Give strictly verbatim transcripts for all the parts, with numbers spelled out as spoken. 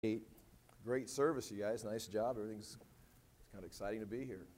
Great, great service, you guys. Nice job. Everything's kind of exciting to be here.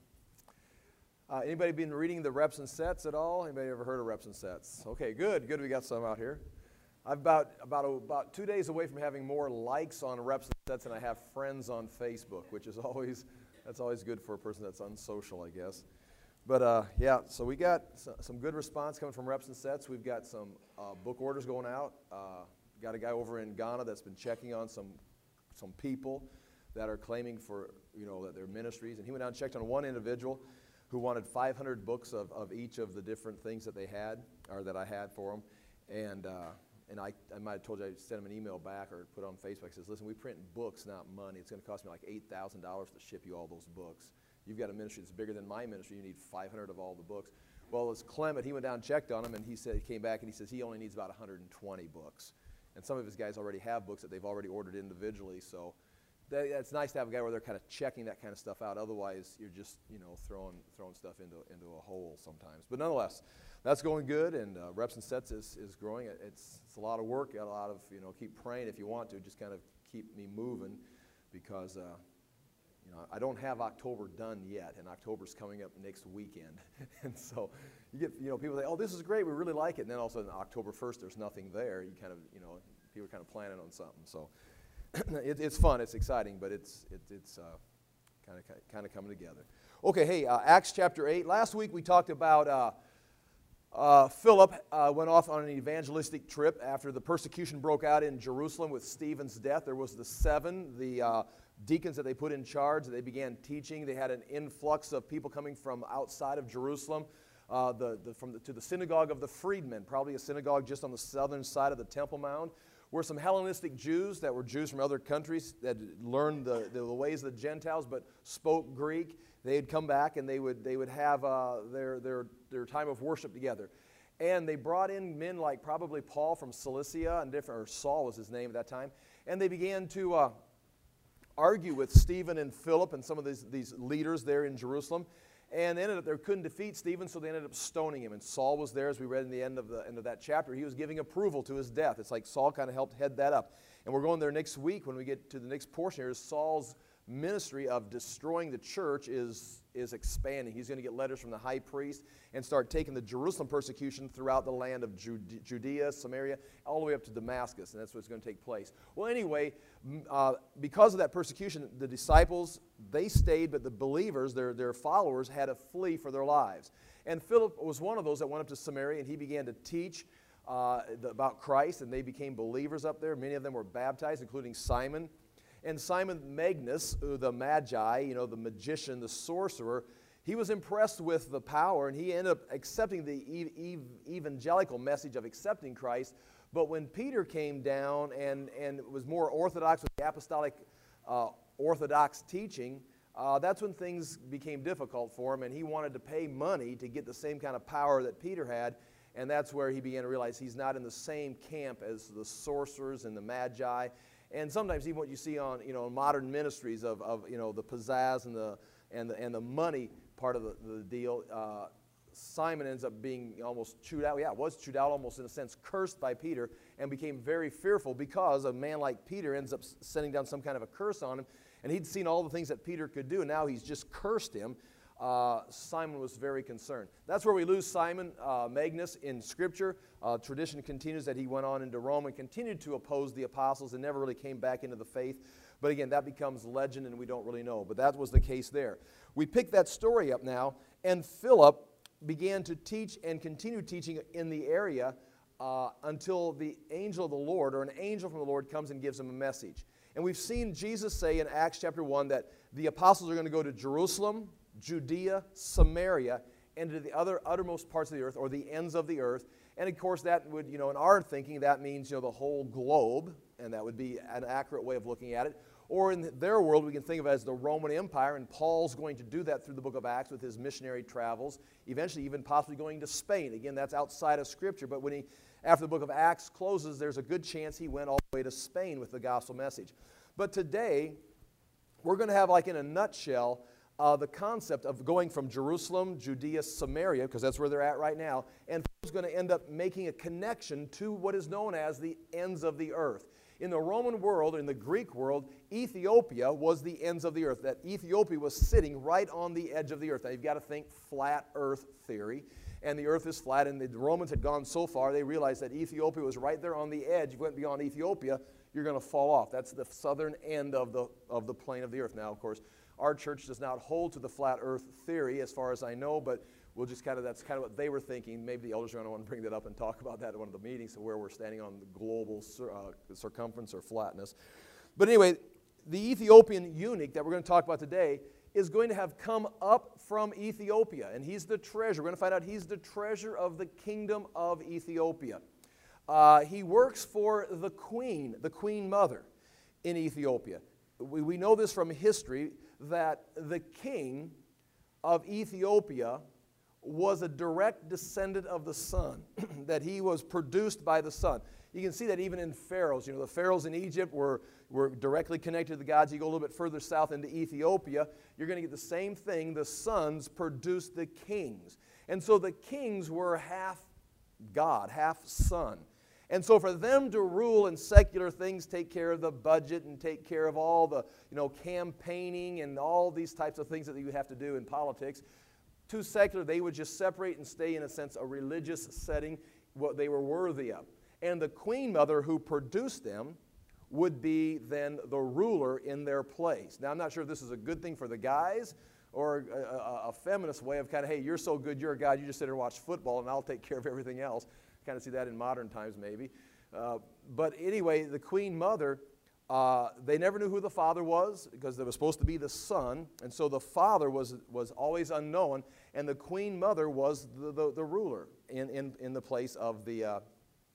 Uh, anybody been reading the reps and sets at all? Anybody ever heard of reps and sets? Okay, good. Good. We got some out here. I'm about about about two days away from having more likes on reps and sets than I have friends on Facebook, which is always that's always good for a person that's unsocial, I guess. But uh, yeah, so we got some good response coming from reps and sets. We've got some uh, book orders going out. Uh, got a guy over in Ghana that's been checking on some. some people that are claiming for, you know, that their ministries. And he went out and checked on one individual who wanted five hundred books of, of each of the different things that they had, or that I had for them. And uh, and I, I might have told you, I sent him an email back or put it on Facebook. I says, listen, we print books, not money. It's going to cost me like eight thousand dollars to ship you all those books. You've got a ministry that's bigger than my ministry. You need five hundred of all the books. Well, as Clement, he went down and checked on them, and he said, he came back and he says he only needs about one hundred twenty books. And some of his guys already have books that they've already ordered individually, so that, it's nice to have a guy where they're kind of checking that kind of stuff out. Otherwise, you're just, you know, throwing throwing stuff into into a hole sometimes. But nonetheless, that's going good, and uh, reps and sets is is growing. It's it's a lot of work, a lot of, you know, keep praying if you want to, just kind of keep me moving, because uh, you know, I don't have October done yet, and October's coming up next weekend, and so. You get, you know, people say, oh, this is great, we really like it, and then all of a sudden, October first, there's nothing there. You kind of, you know, people are kind of planning on something. So it, it's fun, it's exciting, but it's it, it's uh, kind of kind of coming together. Okay, hey, uh, Acts chapter eight. Last week we talked about uh, uh, Philip uh, went off on an evangelistic trip after the persecution broke out in Jerusalem with Stephen's death. There was the seven, the uh, deacons that they put in charge. They began teaching. They had an influx of people coming from outside of Jerusalem. Uh, the, the, from the, to the synagogue of the freedmen, probably a synagogue just on the southern side of the Temple Mount, were some Hellenistic Jews that were Jews from other countries that learned the, the, the ways of the Gentiles but spoke Greek. They had come back and they would, they would have uh, their, their, their time of worship together. And they brought in men like probably Paul from Cilicia, and different, or Saul was his name at that time, and they began to uh, argue with Stephen and Philip and some of these, these leaders there in Jerusalem. And they ended up, they couldn't defeat Stephen, so they ended up stoning him. And Saul was there, as we read in the end of the end of that chapter. He was giving approval to his death. It's like Saul kind of helped head that up. And we're going there next week when we get to the next portion here. Is Saul's ministry of destroying the church is, is expanding. He's going to get letters from the high priest and start taking the Jerusalem persecution throughout the land of Judea, Samaria, all the way up to Damascus. And that's what's going to take place. Well, anyway, uh, because of that persecution, the disciples, they stayed, but the believers, their, their followers, had to flee for their lives. And Philip was one of those that went up to Samaria, and he began to teach uh, the, about Christ, and they became believers up there. Many of them were baptized, including Simon. And Simon Magus, the Magi, you know, the magician, the sorcerer, he was impressed with the power, and he ended up accepting the ev- evangelical message of accepting Christ. But when Peter came down and, and was more orthodox with the apostolic uh, orthodox teaching, uh, that's when things became difficult for him, and he wanted to pay money to get the same kind of power that Peter had, and that's where he began to realize he's not in the same camp as the sorcerers and the Magi. And sometimes even what you see on, you know, modern ministries of, of you know, the pizzazz and the and the and the money part of the, the deal, uh, Simon ends up being almost chewed out. Yeah, was chewed out, almost in a sense cursed by Peter, and became very fearful because a man like Peter ends up sending down some kind of a curse on him. And he'd seen all the things that Peter could do, and now he's just cursed him. Uh, Simon was very concerned. That's where we lose Simon uh, Magus in Scripture. Uh, tradition continues that he went on into Rome and continued to oppose the apostles and never really came back into the faith. But again, that becomes legend and we don't really know. But that was the case there. We pick that story up now, and Philip began to teach and continue teaching in the area uh, until the angel of the Lord, or an angel from the Lord, comes and gives him a message. And we've seen Jesus say in Acts chapter one that the apostles are going to go to Jerusalem, Judea, Samaria, and to the other uttermost parts of the earth, or the ends of the earth. And of course that would, you know, in our thinking, that means, you know, the whole globe, and that would be an accurate way of looking at it. Or in their world, we can think of it as the Roman Empire, and Paul's going to do that through the book of Acts with his missionary travels, eventually even possibly going to Spain. Again, that's outside of Scripture, but when he, after the book of Acts closes, there's a good chance he went all the way to Spain with the gospel message. But today, we're going to have, like in a nutshell, Uh, the concept of going from Jerusalem, Judea, Samaria, because that's where they're at right now, and Philip's going to end up making a connection to what is known as the ends of the earth. In the Roman world, in the Greek world, Ethiopia was the ends of the earth. That Ethiopia was sitting right on the edge of the earth. Now, you've got to think flat earth theory. And the earth is flat, and the Romans had gone so far, they realized that Ethiopia was right there on the edge. If you went beyond Ethiopia, you're going to fall off. That's the southern end of the, of the plane of the earth. Now, of course, our church does not hold to the flat earth theory, as far as I know, but we'll just kind of, that's kind of what they were thinking. Maybe the elders are going to want to bring that up and talk about that at one of the meetings, where we're standing on the global cir uh, circumference or flatness. But anyway, the Ethiopian eunuch that we're going to talk about today is going to have come up from Ethiopia, and he's the treasure. We're going to find out he's the treasure of the kingdom of Ethiopia. Uh, he works for the queen, the queen mother in Ethiopia. We, we know this from history, that the king of Ethiopia was a direct descendant of the sun, that he was produced by the sun. You can see that even in pharaohs. You know, the pharaohs in Egypt were, were directly connected to the gods. You go a little bit further south into Ethiopia, you're going to get the same thing. The sons produced the kings. And so the kings were half God, half sun. And so for them to rule in secular things, take care of the budget and take care of all the, you know, campaigning and all these types of things that you have to do in politics, too secular, they would just separate and stay, in a sense, a religious setting, what they were worthy of. And the queen mother who produced them would be then the ruler in their place. Now, I'm not sure if this is a good thing for the guys or a, a, a feminist way of kind of, hey, you're so good, you're a god, you just sit here and watch football and I'll take care of everything else. Kind of see that in modern times maybe. Uh, but anyway, the queen mother, uh, they never knew who the father was because there was supposed to be the son, and so the father was, was always unknown, and the queen mother was the, the, the ruler in, in, in the place of the uh,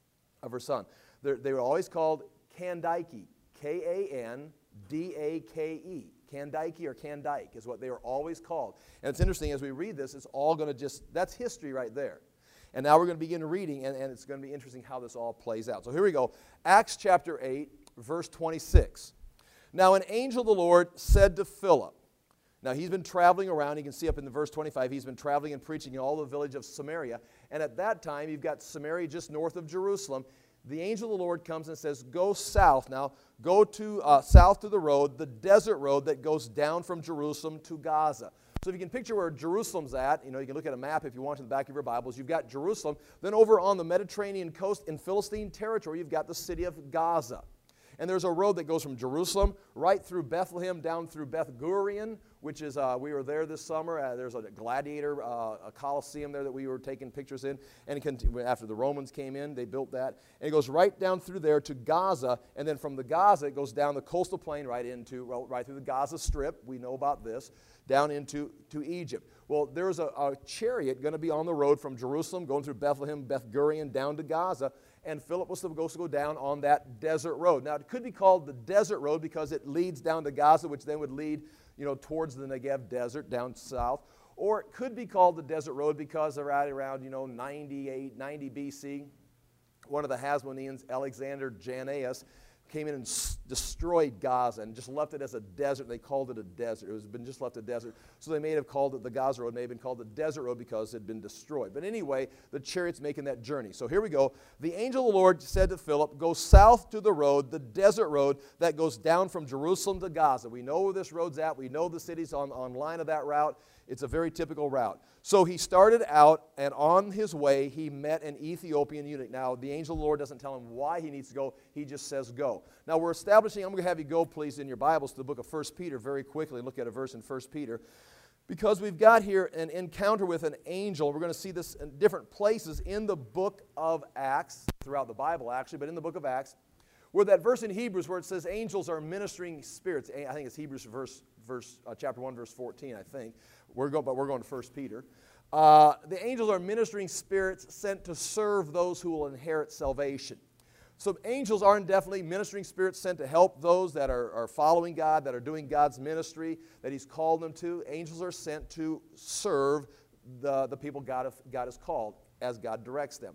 of her son. They're, they were always called Kandake, K A N D A K E. Kandake or Kandike is what they were always called. And it's interesting, as we read this, it's all going to just, that's history right there. And now we're going to begin reading, and, and it's going to be interesting how this all plays out. So here we go. Acts chapter eight, verse twenty-six. Now an angel of the Lord said to Philip, now he's been traveling around, you can see up in the verse twenty-five, he's been traveling and preaching in all the village of Samaria. And at that time, you've got Samaria just north of Jerusalem. The angel of the Lord comes and says, go south. Now, go to uh, south to the road, the desert road that goes down from Jerusalem to Gaza. So if you can picture where Jerusalem's at, you know, you can look at a map if you want in the back of your Bibles. You've got Jerusalem. Then over on the Mediterranean coast in Philistine territory, you've got the city of Gaza. And there's a road that goes from Jerusalem right through Bethlehem down through Beth Gurion, which is, uh, we were there this summer. Uh, there's a gladiator, uh, a coliseum there that we were taking pictures in. And it after the Romans came in, they built that. And it goes right down through there to Gaza. And then from the Gaza, it goes down the coastal plain right into, well, right through the Gaza Strip. We know about this. Down into to Egypt. Well, there's a, a chariot going to be on the road from Jerusalem, going through Bethlehem, Beth Gurion, down to Gaza. And Philip was supposed to go down on that desert road. Now, it could be called the desert road because it leads down to Gaza, which then would lead, you know, towards the Negev desert down south. Or it could be called the desert road because right around, you know, ninety-eight, ninety B C, one of the Hasmoneans, Alexander Jannaeus, came in and s destroyed Gaza and just left it as a desert. They called it a desert. It was been just left a desert. So they may have called it the Gaza road, may have been called the desert road because it had been destroyed. But anyway, the chariot's making that journey. So here we go. The angel of the Lord said to Philip, go south to the road, the desert road that goes down from Jerusalem to Gaza. We know where this road's at. We know the city's on, on line of that route. It's a very typical route. So he started out, and on his way, he met an Ethiopian eunuch. Now, the angel of the Lord doesn't tell him why he needs to go. He just says go. Now, we're establishing, I'm going to have you go, please, in your Bibles to the book of First Peter very quickly and look at a verse in First Peter. Because we've got here an encounter with an angel. We're going to see this in different places in the book of Acts, throughout the Bible, actually, but in the book of Acts, where that verse in Hebrews where it says angels are ministering spirits. I think it's Hebrews verse, verse, uh, chapter one, verse fourteen, I think. We're going, but we're going to First Peter. Uh, the angels are ministering spirits sent to serve those who will inherit salvation. So angels are definitely ministering spirits sent to help those that are, are following God, that are doing God's ministry, that He's called them to. Angels are sent to serve the, the people God, have, God has called as God directs them.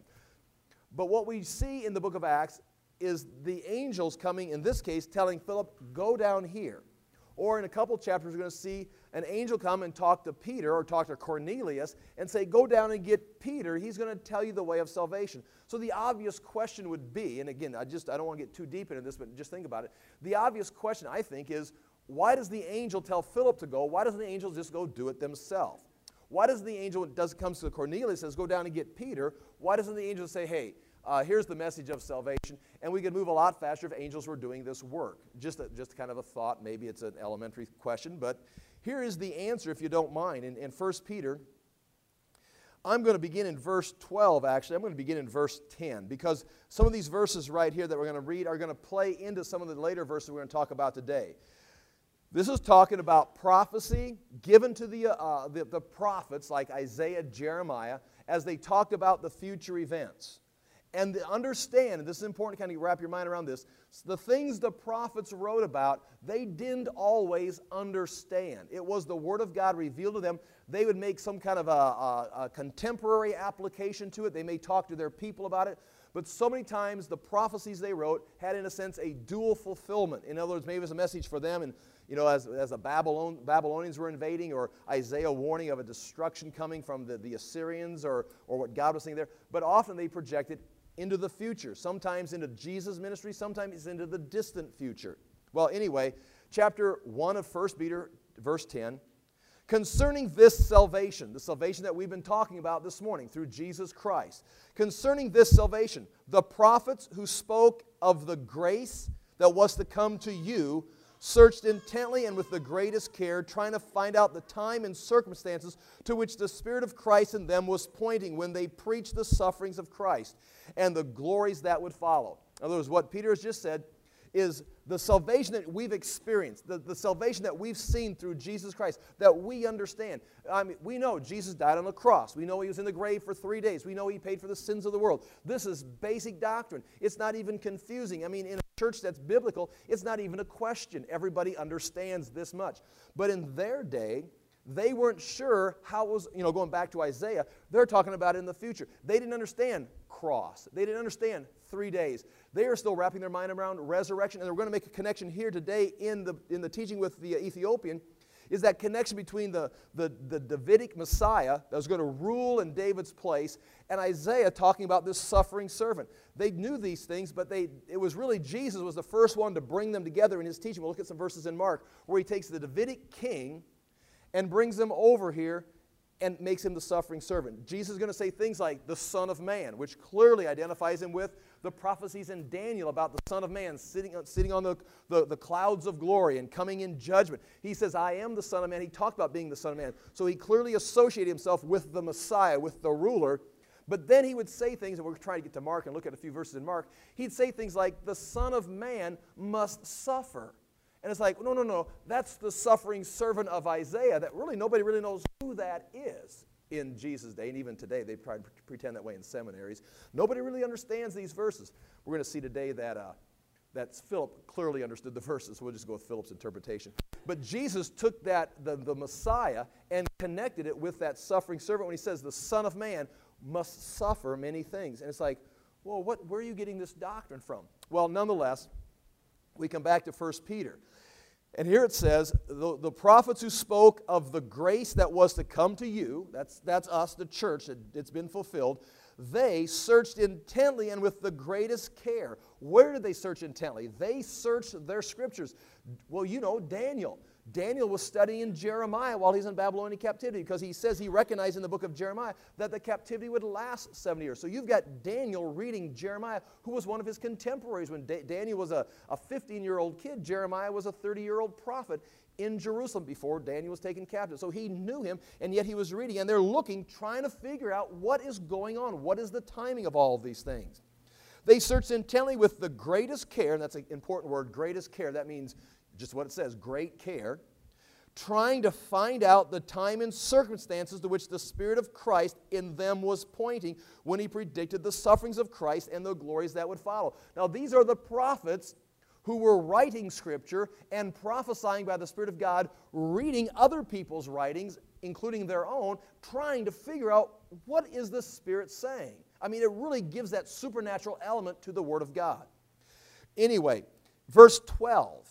But what we see in the book of Acts is the angels coming, in this case, telling Philip, go down here. Or in a couple chapters, we're going to see an angel come and talk to Peter or talk to Cornelius and say, go down and get Peter. He's going to tell you the way of salvation. So the obvious question would be, and again, I just I don't want to get too deep into this, but just think about it. The obvious question, I think, is why does the angel tell Philip to go? Why doesn't the angel just go do it themselves? Why does the angel, when it does, comes to Cornelius, says, go down and get Peter, why doesn't the angel say, hey, Uh, here's the message of salvation, and we could move a lot faster if angels were doing this work? Just, a, just kind of a thought. Maybe it's an elementary question, but here is the answer, if you don't mind. In, in First Peter, I'm going to begin in verse twelve, actually. I'm going to begin in verse ten, because some of these verses right here that we're going to read are going to play into some of the later verses we're going to talk about today. This is talking about prophecy given to the, uh, the, the prophets like Isaiah, Jeremiah, as they talked about the future events. And to understand, and this is important to kind of wrap your mind around this, the things the prophets wrote about, they didn't always understand. It was the Word of God revealed to them. They would make some kind of a, a, a contemporary application to it. They may talk to their people about it. But so many times the prophecies they wrote had, in a sense, a dual fulfillment. In other words, maybe it was a message for them, and you know, as, as the Babylon, Babylonians were invading, or Isaiah warning of a destruction coming from the, the Assyrians, or, or what God was saying there. But often they projected into the future, sometimes into Jesus' ministry, sometimes into the distant future. Well, anyway, chapter one of First Peter, verse ten, concerning this salvation, the salvation that we've been talking about this morning through Jesus Christ, concerning this salvation, the prophets who spoke of the grace that was to come to you searched intently and with the greatest care, trying to find out the time and circumstances to which the Spirit of Christ in them was pointing when they preached the sufferings of Christ and the glories that would follow. In other words, what Peter has just said is the salvation that we've experienced, the, the salvation that we've seen through Jesus Christ, that we understand. I mean, we know Jesus died on the cross. We know He was in the grave for three days. We know He paid for the sins of the world. This is basic doctrine. It's not even confusing. I mean, in a church that's biblical, it's not even a question. Everybody understands this much. But in their day, they weren't sure how it was, you know, going back to Isaiah, they're talking about it in the future. They didn't understand cross. They didn't understand three days. They are still wrapping their mind around resurrection, and we're going to make a connection here today in the, in the teaching with the Ethiopian, is that connection between the, the, the Davidic Messiah that was going to rule in David's place and Isaiah talking about this suffering servant. They knew these things, but they it was really Jesus was the first one to bring them together in His teaching. We'll look at some verses in Mark where He takes the Davidic king and brings him over here and makes him the suffering servant. Jesus is going to say things like the Son of Man, which clearly identifies Him with the prophecies in Daniel about the Son of Man sitting, sitting on the, the, the clouds of glory and coming in judgment. He says, I am the Son of Man. He talked about being the Son of Man. So He clearly associated Himself with the Messiah, with the ruler. But then He would say things, and we're trying to get to Mark and look at a few verses in Mark. He'd say things like, the Son of Man must suffer. And it's like, no, no, no, that's the suffering servant of Isaiah that really nobody really knows who that is in Jesus' day. And even today, they try to pretend that way in seminaries. Nobody really understands these verses. We're going to see today that, uh, that Philip clearly understood the verses. So we'll just go with Philip's interpretation. But Jesus took that, the, the Messiah, and connected it with that suffering servant when He says the Son of Man must suffer many things. And it's like, well, what, where are you getting this doctrine from? Well, nonetheless, we come back to First Peter. And here it says, the, the prophets who spoke of the grace that was to come to you, that's, that's us, the church, it, it's been fulfilled, they searched intently and with the greatest care. Where did they search intently? They searched their scriptures. Well, you know, Daniel. Daniel was studying Jeremiah while he's in Babylonian captivity because he says he recognized in the book of Jeremiah that the captivity would last seventy years. So you've got Daniel reading Jeremiah, who was one of his contemporaries. When da- Daniel was a fifteen-year-old kid, Jeremiah was a thirty-year-old prophet in Jerusalem before Daniel was taken captive. So he knew him, and yet he was reading, and they're looking, trying to figure out what is going on. What is the timing of all of these things? They searched intently with the greatest care, and that's an important word, greatest care. That means just what it says, great care, trying to find out the time and circumstances to which the Spirit of Christ in them was pointing when He predicted the sufferings of Christ and the glories that would follow. Now, these are the prophets who were writing Scripture and prophesying by the Spirit of God, reading other people's writings, including their own, trying to figure out what is the Spirit saying. I mean, it really gives that supernatural element to the Word of God. Anyway, verse twelve.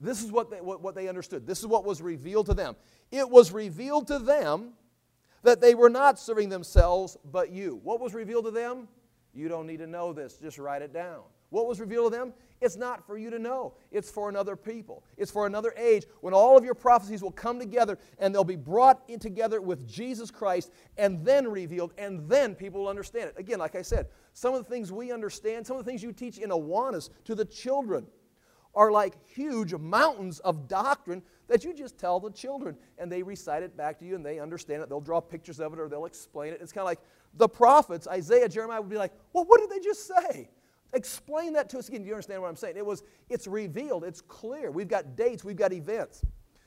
This is what they, what, what they understood. This is what was revealed to them. It was revealed to them that they were not serving themselves, but you. What was revealed to them? You don't need to know this. Just write it down. What was revealed to them? It's not for you to know. It's for another people. It's for another age when all of your prophecies will come together and they'll be brought in together with Jesus Christ and then revealed, and then people will understand it. Again, like I said, some of the things we understand, some of the things you teach in Awanas to the children are like huge mountains of doctrine that you just tell the children, and they recite it back to you, and they understand it. They'll draw pictures of it, or they'll explain it. It's kind of like the prophets, Isaiah, Jeremiah, would be like, well, what did they just say? Explain that to us again. Do you understand what I'm saying? It was, it's revealed. It's clear. We've got dates. We've got events.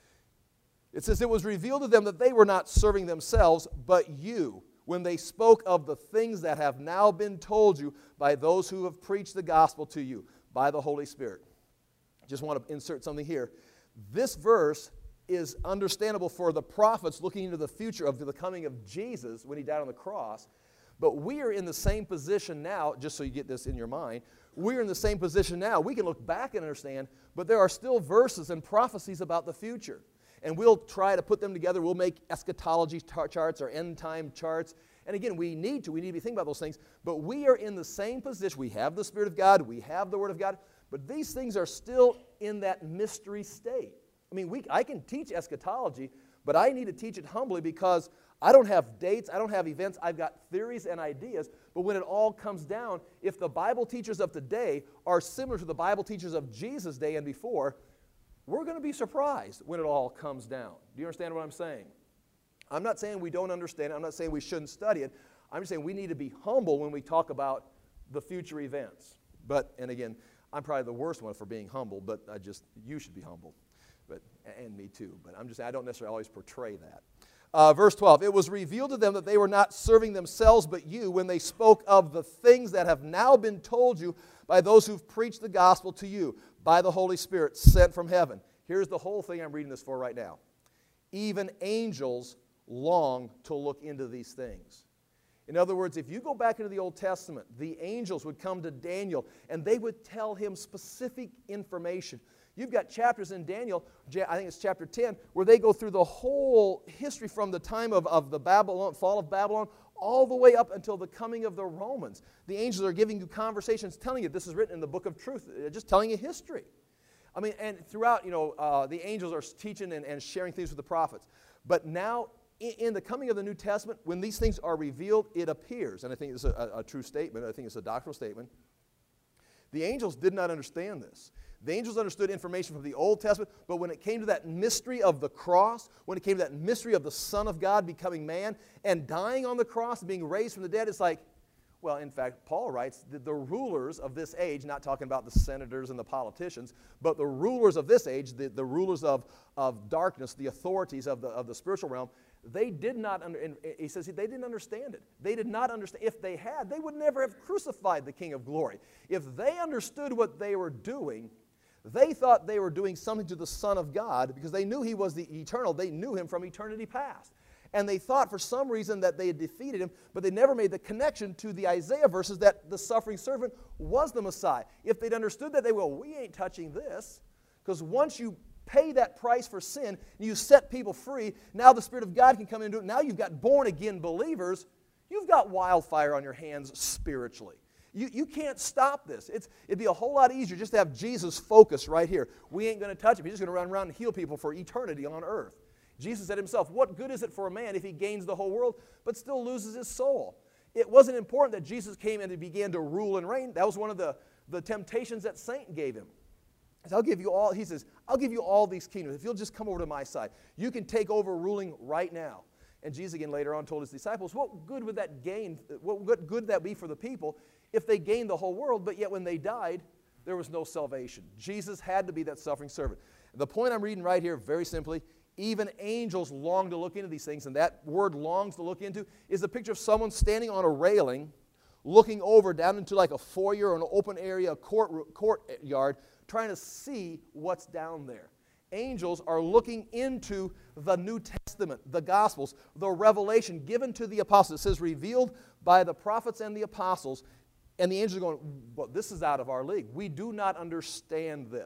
It says, it was revealed to them that they were not serving themselves, but you, when they spoke of the things that have now been told you by those who have preached the gospel to you by the Holy Spirit. Just want to insert something here. This verse is understandable for the prophets looking into the future of the coming of Jesus when he died on the cross. But we are in the same position now, just so you get this in your mind, we're in the same position now. We can look back and understand, but there are still verses and prophecies about the future. And we'll try to put them together. We'll make eschatology tar- charts or end-time charts. And again, we need to. We need to be thinking about those things. But we are in the same position. We have the Spirit of God. We have the Word of God. But these things are still in that mystery state. I mean, we, I can teach eschatology, but I need to teach it humbly because I don't have dates, I don't have events, I've got theories and ideas. But when it all comes down, if the Bible teachers of today are similar to the Bible teachers of Jesus' day and before, we're going to be surprised when it all comes down. Do you understand what I'm saying? I'm not saying we don't understand it. I'm not saying we shouldn't study it. I'm just saying we need to be humble when we talk about the future events. But, and again, I'm probably the worst one for being humble, but I just, you should be humble, but, and me too. But I'm just, I don't necessarily always portray that. Uh, verse twelve, it was revealed to them that they were not serving themselves but you when they spoke of the things that have now been told you by those who've preached the gospel to you by the Holy Spirit sent from heaven. Here's the whole thing I'm reading this for right now. Even angels long to look into these things. In other words, if you go back into the Old Testament, the angels would come to Daniel and they would tell him specific information. You've got chapters in Daniel, I think it's chapter ten, where they go through the whole history from the time of, of the Babylon, fall of Babylon, all the way up until the coming of the Romans. The angels are giving you conversations, telling you, this is written in the book of truth, just telling you history. I mean, and throughout, you know, uh, the angels are teaching and, and sharing things with the prophets. But now, in, in the coming of the New Testament, when these things are revealed, it appears, and I think it's a, a, a true statement, I think it's a doctrinal statement, the angels did not understand this. The angels understood information from the Old Testament, but when it came to that mystery of the cross, when it came to that mystery of the Son of God becoming man and dying on the cross and being raised from the dead, it's like, well, in fact, Paul writes that the rulers of this age, not talking about the senators and the politicians, but the rulers of this age, the, the rulers of, of darkness, the authorities of the, of the spiritual realm, they did not, under, he says they didn't understand it. They did not understand. If they had, they would never have crucified the King of Glory. If they understood what they were doing, they thought they were doing something to the Son of God because they knew he was the eternal. They knew him from eternity past. And they thought for some reason that they had defeated him, but they never made the connection to the Isaiah verses that the suffering servant was the Messiah. If they'd understood that, they would, well, we ain't touching this. Because once you pay that price for sin, and you set people free, now the Spirit of God can come into it. Now you've got born-again believers. You've got wildfire on your hands spiritually. You, you can't stop this. It's, it'd be a whole lot easier just to have Jesus focus right here. We ain't going to touch him. He's just going to run around and heal people for eternity on earth. Jesus said himself, what good is it for a man if he gains the whole world but still loses his soul? It wasn't important that Jesus came and he began to rule and reign. That was one of the, the temptations that Satan gave him. He said, I'll give you all, he says, I'll give you all these kingdoms. If you'll just come over to my side, you can take over ruling right now. And Jesus again later on told his disciples, what good would that gain, what good would that be for the people if they gained the whole world, but yet when they died, there was no salvation. Jesus had to be that suffering servant. The point I'm reading right here, very simply, even angels long to look into these things, and that word longs to look into is a picture of someone standing on a railing, looking over down into like a foyer or an open area, a court, courtyard, trying to see what's down there. Angels are looking into the New Testament, the Gospels, the revelation given to the apostles. It says revealed by the prophets and the apostles, and the angels are going, well, this is out of our league. We do not understand this.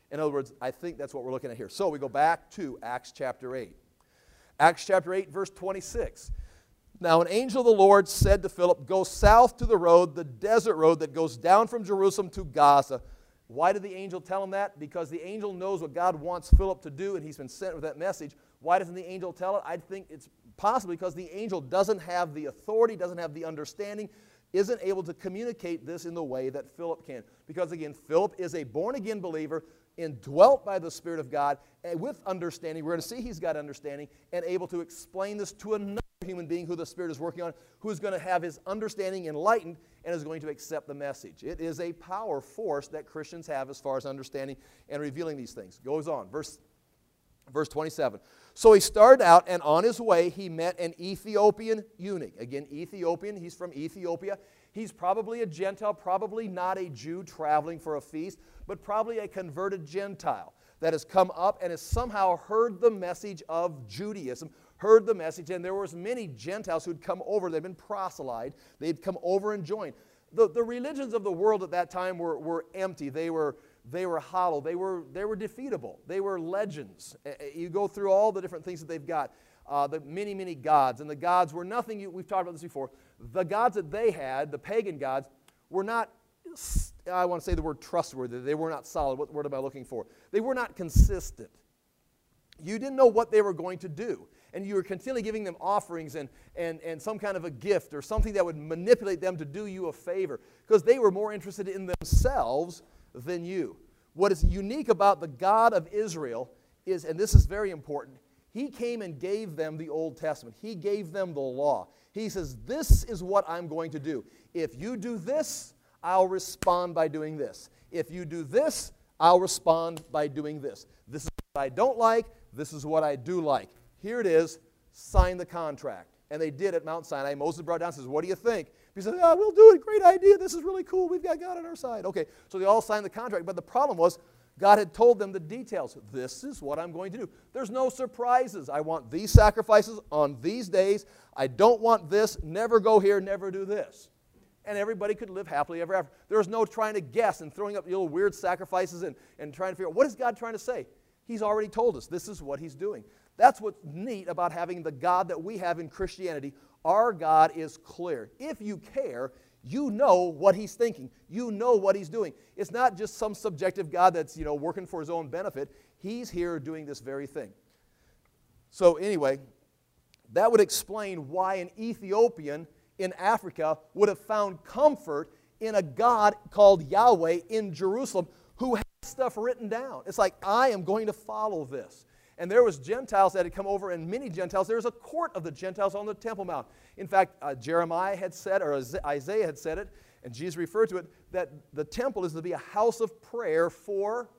In other words, I think that's what we're looking at here. So we go back to Acts chapter eight. Acts chapter eight, verse twenty-six. Now an angel of the Lord said to Philip, go south to the road, the desert road that goes down from Jerusalem to Gaza. Why did the angel tell him that? Because the angel knows what God wants Philip to do, and he's been sent with that message. Why doesn't the angel tell it? I think it's possibly because the angel doesn't have the authority, doesn't have the understanding, isn't able to communicate this in the way that Philip can. Because again, Philip is a born-again believer, indwelt by the Spirit of God, and with understanding. We're going to see he's got understanding, and able to explain this to another human being who the Spirit is working on, who's going to have his understanding enlightened and is going to accept the message. It is a power force that Christians have as far as understanding and revealing these things. Goes on, verse, verse twenty-seven. So he started out, and on his way he met an Ethiopian eunuch. Again, Ethiopian, he's from Ethiopia. He's probably a Gentile, probably not a Jew traveling for a feast, but probably a converted Gentile that has come up and has somehow heard the message of Judaism, heard the message, and there was many Gentiles who'd come over. They'd been proselyte. They'd come over and joined. The, the religions of the world at that time were, were empty. They were, they were hollow. They were, they were defeatable. They were legends. You go through all the different things that they've got. Uh, the many, many gods. And the gods were nothing, you, we've talked about this before. The gods that they had, the pagan gods, were not, I want to say the word trustworthy. They were not solid. What word am I looking for? They were not consistent. You didn't know what they were going to do. And you were continually giving them offerings and, and, and some kind of a gift or something that would manipulate them to do you a favor, because they were more interested in themselves than you. What is unique about the God of Israel is, and this is very important, he came and gave them the Old Testament. He gave them the law. He says, this is what I'm going to do. If you do this, I'll respond by doing this. If you do this, I'll respond by doing this. This is what I don't like. This is what I do like. Here it is. Sign the contract. And they did at Mount Sinai. Moses brought it down and says, what do you think? He said, yeah, we'll do it. Great idea. This is really cool. We've got God on our side. Okay, so they all signed the contract. But the problem was, God had told them the details. This is what I'm going to do. There's no surprises. I want these sacrifices on these days. I don't want this. Never go here. Never do this. And everybody could live happily ever after. There was no trying to guess and throwing up little weird sacrifices and, and trying to figure out, what is God trying to say? He's already told us. This is what he's doing. That's what's neat about having the God that we have in Christianity. Our God is clear. If you care, you know what he's thinking. You know what he's doing. It's not just some subjective God that's, you know, working for his own benefit. He's here doing this very thing. So anyway, that would explain why an Ethiopian in Africa would have found comfort in a God called Yahweh in Jerusalem who had stuff written down. It's like, I am going to follow this. And there was Gentiles that had come over, and many Gentiles. There was a court of the Gentiles on the Temple Mount. In fact, uh, Jeremiah had said, or Isaiah had said it, and Jesus referred to it, that the temple is to be a house of prayer for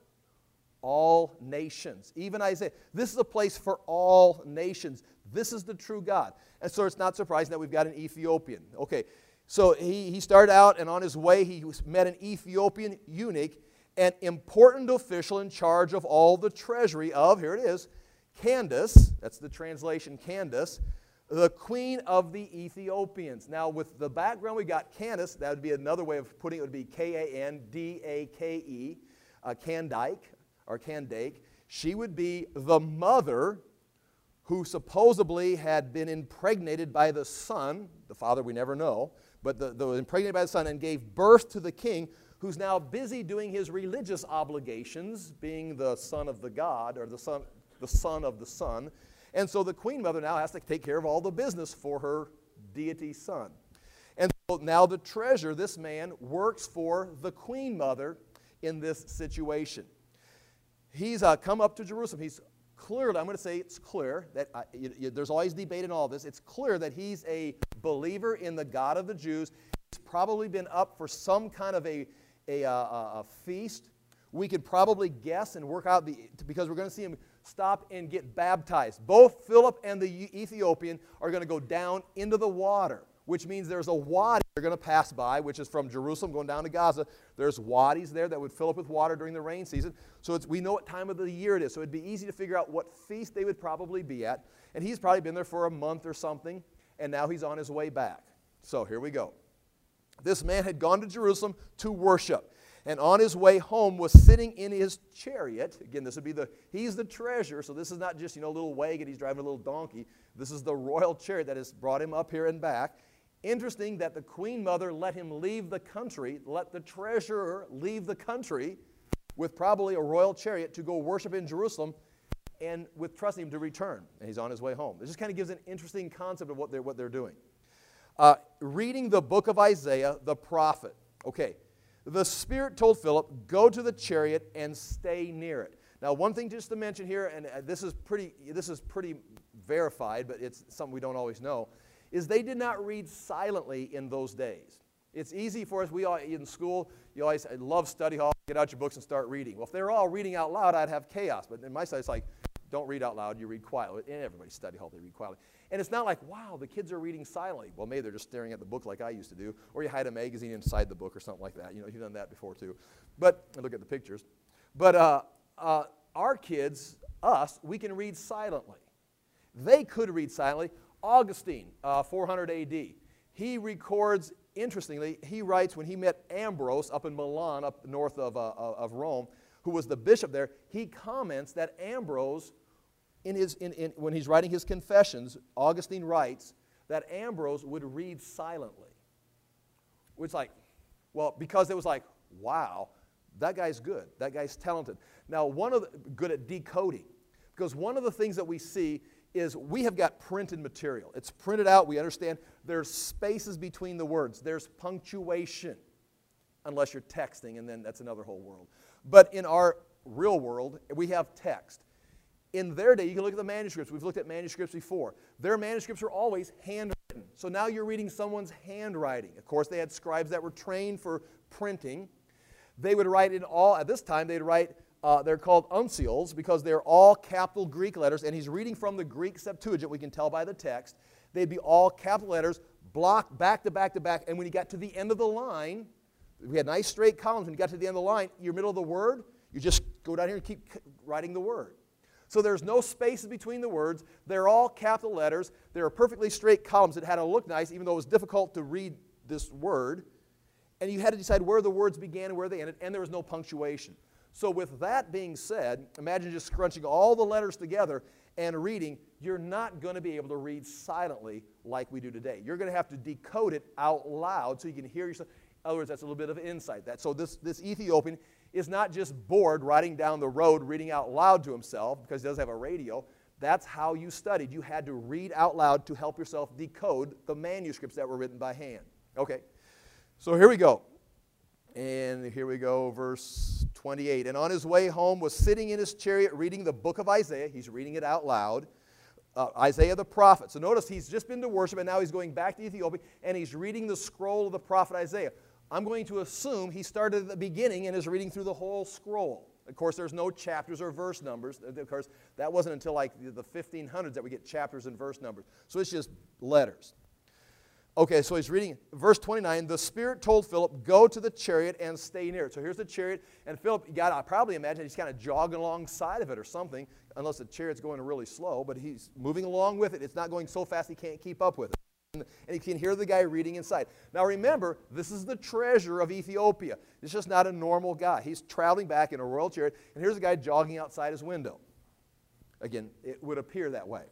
all nations. Even Isaiah. This is a place for all nations. This is the true God. And so it's not surprising that we've got an Ethiopian. Okay, so he, he started out, and on his way he met an Ethiopian eunuch, an important official in charge of all the treasury of, here it is, Candace, that's the translation, Candace, the queen of the Ethiopians. Now, with the background we got Candace, that would be another way of putting it, would be K A N D A K E, uh, Kandake, or Kandake. She would be the mother who supposedly had been impregnated by the son, the father we never know, but the, the impregnated by the son and gave birth to the king, who's now busy doing his religious obligations, being the son of the God, or the son, the son of the son. And so the queen mother now has to take care of all the business for her deity son. And so now the treasurer, this man, works for the queen mother in this situation. He's uh, come up to Jerusalem. He's clearly, I'm going to say it's clear, that uh, you, you, there's always debate in all this. It's clear that he's a believer in the God of the Jews. He's probably been up for some kind of a A, uh, a feast. We could probably guess and work out, the because we're going to see him stop and get baptized. Both Philip and the Ethiopian are going to go down into the water, which means there's a wadi they're going to pass by, which is from Jerusalem going down to Gaza. There's wadis there that would fill up with water during the rain season. So it's, we know what time of the year it is. So it'd be easy to figure out what feast they would probably be at. And he's probably been there for a month or something, and now he's on his way back. So here we go. This man had gone to Jerusalem to worship. and on his way home was sitting in his chariot. Again, this would be the, he's the treasurer, so this is not just, you know, a little wagon, he's driving a little donkey. This is the royal chariot that has brought him up here and back. Interesting that the queen mother let him leave the country, let the treasurer leave the country with probably a royal chariot to go worship in Jerusalem, and with trusting him to return. And he's on his way home. This just kind of gives an interesting concept of what they're, what they're doing. Uh, reading the book of Isaiah, the prophet. Okay, the Spirit told Philip, go to the chariot and stay near it. Now, one thing just to mention here, and this is pretty, this is pretty verified, but it's something we don't always know, is they did not read silently in those days. It's easy for us, we all, in school, you always love study hall, get out your books and start reading. Well, if they're all reading out loud, I'd have chaos. But in my side, it's like, don't read out loud, you read quietly. In everybody's study hall, they read quietly. And it's not like, wow, the kids are reading silently. Well, maybe they're just staring at the book like I used to do, or you hide a magazine inside the book or something like that. You know, you've done that before too. But, look at the pictures. But uh, uh, our kids, us, we can read silently. They could read silently. Augustine, uh, four hundred A D, he records, interestingly, he writes when he met Ambrose up in Milan, up north of, uh, of Rome, who was the bishop there, he comments that Ambrose, in his, in, in, when he's writing his confessions, Augustine writes that Ambrose would read silently. It's like, well, because it was like, wow, that guy's good. That guy's talented. Now, one of the, good at decoding, because one of the things that we see is we have got printed material. It's printed out. We understand there's spaces between the words. There's punctuation, unless you're texting, and then that's another whole world. But in our real world, we have text. In their day, you can look at the manuscripts. We've looked at manuscripts before. Their manuscripts are always handwritten. So now you're reading someone's handwriting. Of course, they had scribes that were trained for printing. They would write in all, at this time, they'd write, uh, they're called uncials because they're all capital Greek letters, and he's reading from the Greek Septuagint, we can tell by the text. They'd be all capital letters, blocked back to back to back, and when you got to the end of the line, we had nice straight columns. When you got to the end of the line, your middle of the word, you just go down here and keep writing the word. So there's no spaces between the words. They're all capital letters. There are perfectly straight columns that had to look nice, even though it was difficult to read this word. And you had to decide where the words began and where they ended, and there was no punctuation. So with that being said, imagine just scrunching all the letters together and reading. You're not going to be able to read silently like we do today. You're going to have to decode it out loud so you can hear yourself. In other words, that's a little bit of insight. That, so this, this Ethiopian is not just bored riding down the road reading out loud to himself because he does have a radio. That's how you studied. You had to read out loud to help yourself decode the manuscripts that were written by hand. Okay, so here we go. And here we go, verse twenty-eight. And on his way home was sitting in his chariot reading the book of Isaiah. He's reading it out loud. Uh, Isaiah the prophet. So notice he's just been to worship and now he's going back to Ethiopia and he's reading the scroll of the prophet Isaiah. I'm going to assume he started at the beginning and is reading through the whole scroll. Of course, there's no chapters or verse numbers. Of course, that wasn't until like the fifteen hundreds that we get chapters and verse numbers. So it's just letters. Okay, so he's reading verse twenty-nine. The Spirit told Philip, go to the chariot and stay near it. So here's the chariot, and Philip, you got to probably imagine he's kind of jogging alongside of it or something, unless the chariot's going really slow, but he's moving along with it. It's not going so fast he can't keep up with it. And you can hear the guy reading inside. Now remember, this is the treasurer of Ethiopia. It's just not a normal guy. He's traveling back in a royal chariot, and here's a guy jogging outside his window. Again, it would appear that way.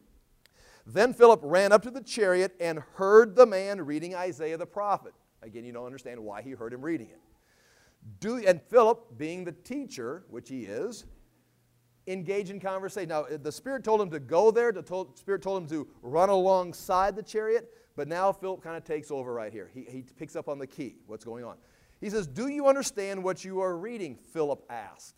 Then Philip ran up to the chariot and heard the man reading Isaiah the prophet. Again, you don't understand why he heard him reading it. Do, and Philip, being the teacher, which he is, engage in conversation. Now, the Spirit told him to go there. The told, Spirit told him to run alongside the chariot. But now Philip kind of takes over right here. He, he picks up on the key, what's going on. He says, do you understand what you are reading? Philip asked.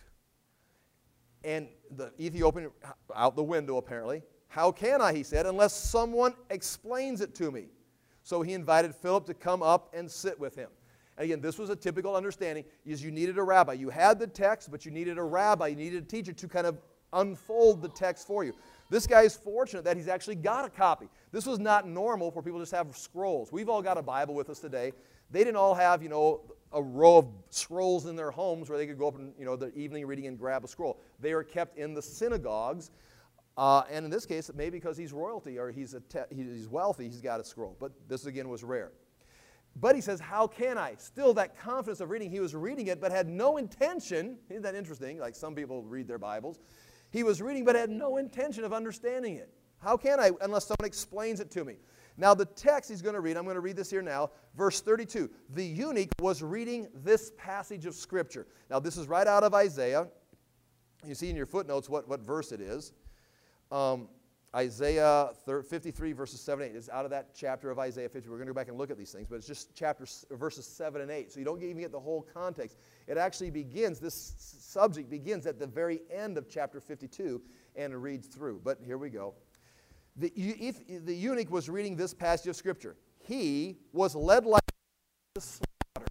And the Ethiopian, out the window apparently, how can I, he said, unless someone explains it to me? So he invited Philip to come up and sit with him. And again, this was a typical understanding, is you needed a rabbi. You had the text, but you needed a rabbi. You needed a teacher to kind of unfold the text for you. This guy is fortunate that he's actually got a copy. This was not normal for people to just have scrolls. We've all got a Bible with us today. They didn't all have, you know, a row of scrolls in their homes where they could go up and, you know, the evening reading and grab a scroll. They are kept in the synagogues. Uh, and in this case, maybe because he's royalty or he's, a te- he's wealthy, he's got a scroll. But this, again, was rare. But he says, how can I? Still that confidence of reading. He was reading it, but had no intention. Isn't that interesting? Like some people read their Bibles. He was reading, but had no intention of understanding it. How can I, unless someone explains it to me? Now the text he's going to read, I'm going to read this here now, verse thirty-two. The eunuch was reading this passage of Scripture. Now this is right out of Isaiah. You see in your footnotes what, what verse it is. Um, Isaiah fifty-three, verses seven and eight. It's out of that chapter of Isaiah fifty. We're going to go back and look at these things, but it's just chapters, verses seven and eight. So you don't even get the whole context. It actually begins, this subject begins at the very end of chapter fifty-two and it reads through. But here we go. The, if the eunuch was reading this passage of Scripture. He was led like the slaughter.